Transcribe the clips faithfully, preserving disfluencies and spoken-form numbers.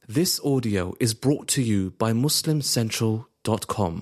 This audio is brought to you by Muslim Central dot com.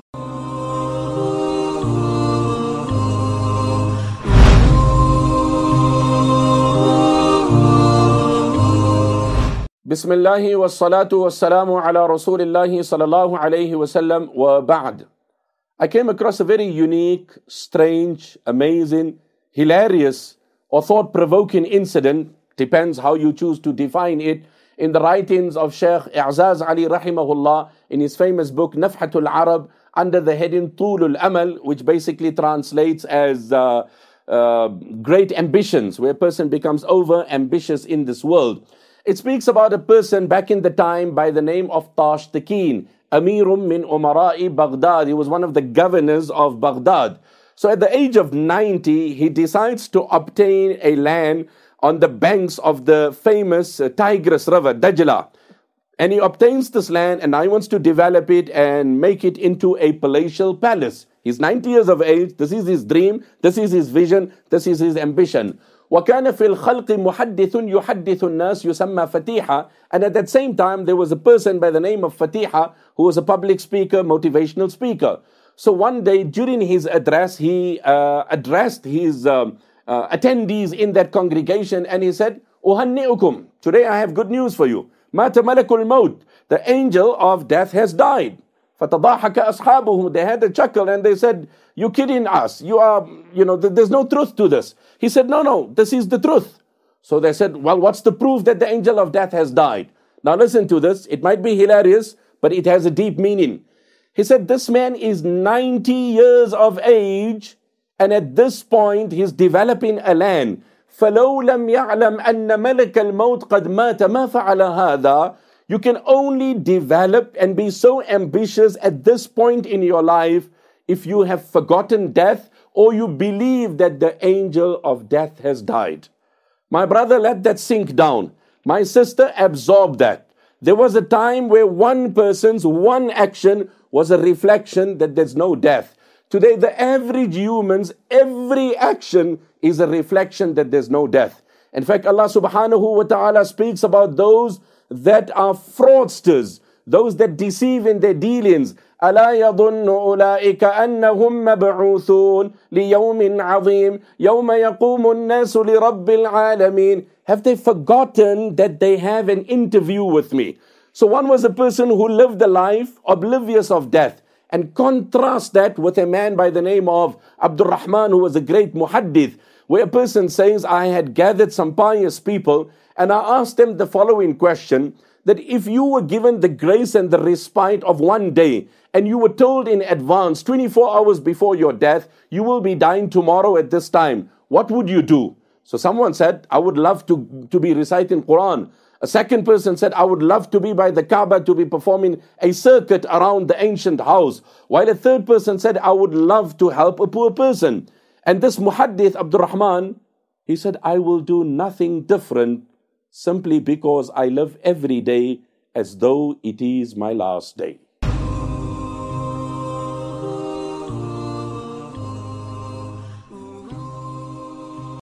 Bismillahi wa salatu wa salamu ala Rasulillahi sallallahu alayhi wa sallam wa ba'd. I came across a very unique, strange, amazing, hilarious or thought-provoking incident, depends how you choose to define it, in the writings of Shaykh I'zaz Ali rahimahullah in his famous book Nafhatul Arab under the heading Tulul Amal, which basically translates as uh, uh, great ambitions, where a person becomes over ambitious in this world. It speaks about a person back in the time by the name of Tashtakin, Amirum min Umara'i Baghdad. He was one of the governors of Baghdad. So at the age of ninety, he decides to obtain a land on the banks of the famous uh, Tigris River, Dajla. And he obtains this land and now he wants to develop it and make it into a palatial palace. He's ninety years of age. This is his dream. This is his vision. This is his ambition. وَكَانَ فِي الْخَلْقِ مُحَدِّثٌ يُحَدِّثُ النَّاسِ يُسَمَّى فَتِيحًا. And at that same time, there was a person by the name of Fatiha who was a public speaker, motivational speaker. So one day during his address, he uh, addressed his um, uh, attendees in that congregation and he said, "Uhanni'ukum, today I have good news for you. مَاتَ مَلَكُ الْمَوْتِ, the angel of death has died." فَتَضَاحَكَ أَصْحَابُهُ, they had a chuckle and they said, "You're kidding us. You are, you know, there's no truth to this." He said, "No, no, this is the truth." So they said, "Well, what's the proof that the angel of death has died?" Now listen to this. It might be hilarious, but it has a deep meaning. He said, this man is ninety years of age, and at this point he's developing a land. فَلَوْ لَمْ يَعْلَمْ أَنَّ مَلَكَ الْمَوْتِ قَدْ مَاتَ مَا فَعَلَ هَذَا. You can only develop and be so ambitious at this point in your life if you have forgotten death or you believe that the angel of death has died. My brother, let that sink down. My sister, absorb that. There was a time where one person's one action was a reflection that there's no death. Today, the average human's every action is a reflection that there's no death. In fact, Allah subhanahu wa ta'ala speaks about those that are fraudsters, those that deceive in their dealings. أَلَا يَظُنُّ أُولَٰئِكَ أَنَّهُمْ مَبْعُوثُونَ لِيَوْمٍ عَظِيمٍ يَوْمَ يَقُومُ النَّاسُ لِرَبِّ الْعَالَمِينَ. Have they forgotten that they have an interview with me? So one was a person who lived a life oblivious of death. And contrast that with a man by the name of Abdul Rahman, who was a great muhaddith, where a person says, I had gathered some pious people and I asked them the following question, that if you were given the grace and the respite of one day and you were told in advance, twenty-four hours before your death, you will be dying tomorrow at this time, what would you do? So someone said, I would love to, to be reciting Quran. A second person said, I would love to be by the Kaaba to be performing a circuit around the ancient house. While a third person said, I would love to help a poor person. And this muhaddith, Abdul Rahman, he said, I will do nothing different simply because I live every day as though it is my last day.